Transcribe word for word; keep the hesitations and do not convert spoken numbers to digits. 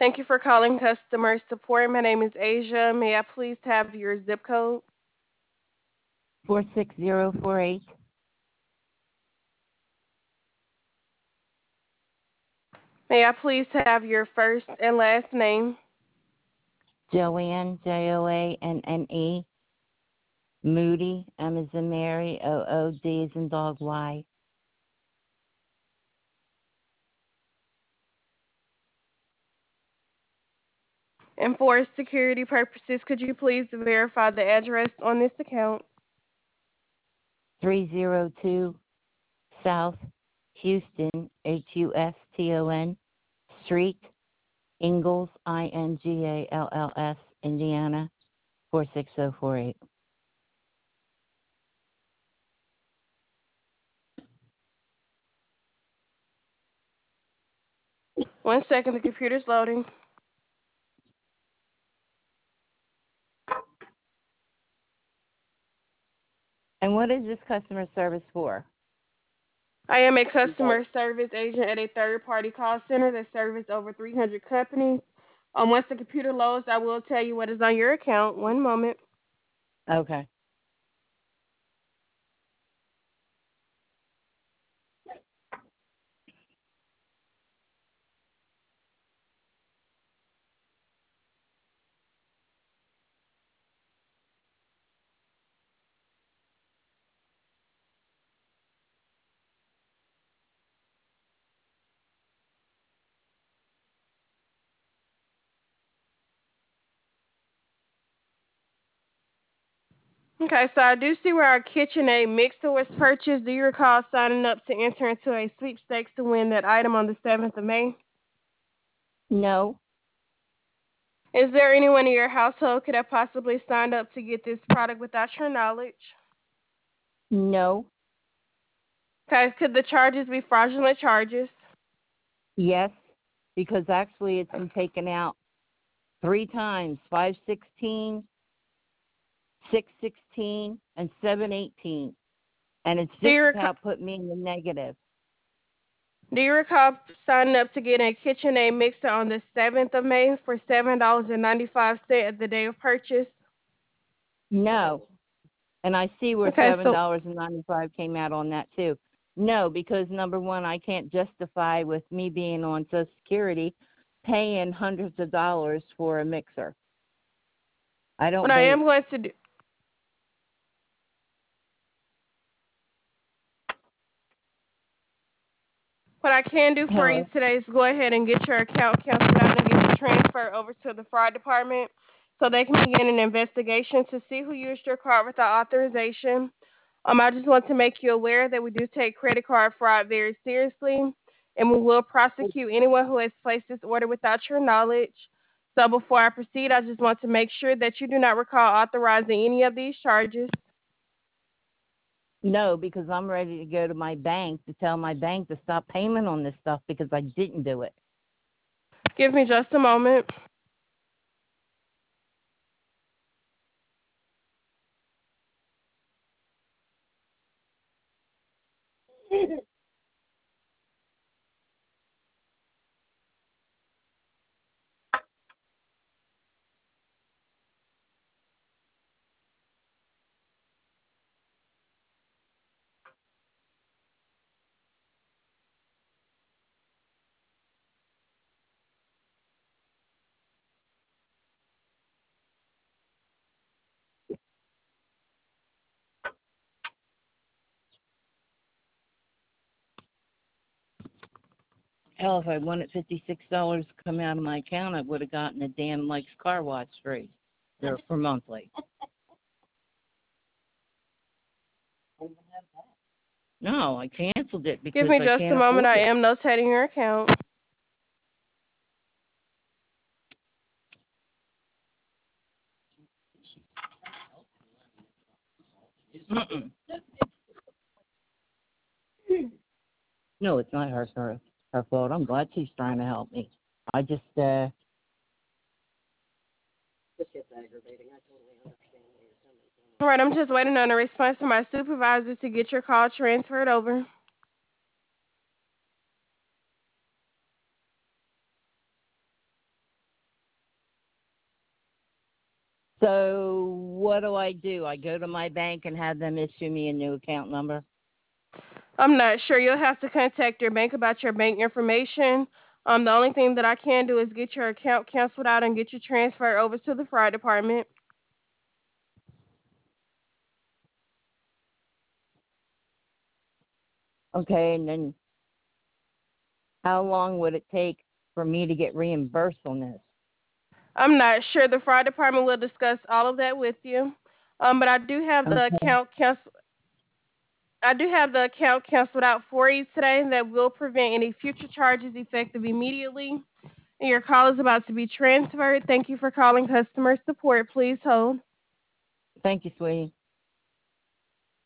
Thank you for calling customer support. My name is Asia. May I please have your zip code? four six zero four eight. May I please have your first and last name? Joanne, J O A N N E. Moody, M as in Mary, O O D as in dog, Y. And for security purposes, could you please verify the address on this account? three oh two South Houston, H U S T O N, Street, Ingalls, I N G A L L S, Indiana, four six zero four eight. One second, the computer's loading. And what is this customer service for? I am a customer service agent at a third-party call center that serves over three hundred companies. Um, once the computer loads, I will tell you what is on your account. One moment. Okay. Okay, so I do see where our KitchenAid mixer was purchased. Do you recall signing up to enter into a sweepstakes to win that item on the seventh of May? No, Is there anyone in your household could have possibly signed up to get this product without your knowledge? no, Okay, could the charges be fraudulent charges? yes, because actually it's been taken out three times, five sixteen, six sixteen, and seven eighteen. And it's Do just you, recall, about put me in the negative. do you recall signing up to get a KitchenAid mixer on the seventh of May for seven dollars and ninety-five cents at the day of purchase? No. And I see where Okay, seven so dollars and ninety five came out on that too. No, because number one, I can't justify with me being on Social Security paying hundreds of dollars for a mixer. I what don't I base. am going to do, what I can do for you Hello. today is go ahead and get your account canceled out and get you transferred over to the fraud department so they can begin an investigation to see who used your card without authorization. Um, I just want to make you aware that we do take credit card fraud very seriously and we will prosecute anyone who has placed this order without your knowledge. So before I proceed, I just want to make sure that you do not recall authorizing any of these charges. No, because I'm ready to go to my bank to tell my bank to stop payment on this stuff because I didn't do it. Give me just a moment. Hell, if I wanted fifty-six dollars to come out of my account, I would have gotten a Dan Mike's car wash free or for monthly. No, I canceled it Give because me I just a can't moment. afford I it. am notating your account. Mm-mm. No, it's not her, her her fault. I'm glad she's trying to help me. I just uh All right, I'm just waiting on a response from my supervisor to get your call transferred over. So what do I do? I go to my bank and have them issue me a new account number? I'm not sure. You'll have to contact your bank about your bank information. Um, the only thing that I can do is get your account canceled out and get you transferred over to the fire department. Okay, and then how long would it take for me to get reimbursed on this? I'm not sure. The fire department will discuss all of that with you. Um, but I do have the Okay. account cancel. I do have the account canceled out for you today. That will prevent any future charges effective immediately. And your call is about to be transferred. Thank you for calling customer support. Please hold. Thank you, sweetie.